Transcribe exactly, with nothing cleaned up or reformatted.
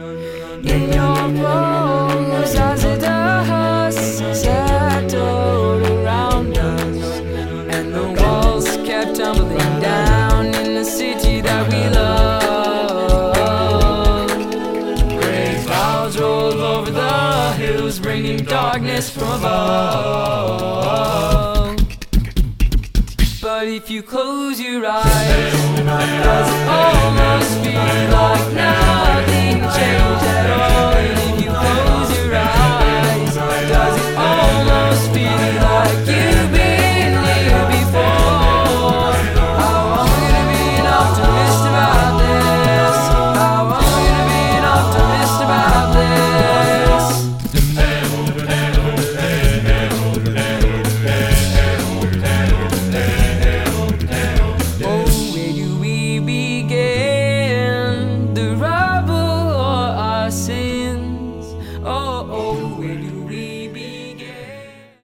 in your pose as the dust settled around us, and the walls kept tumbling down in the city that we love. Gray clouds rolled over the hills, bringing darkness from above. But if you close your eyes, does it almost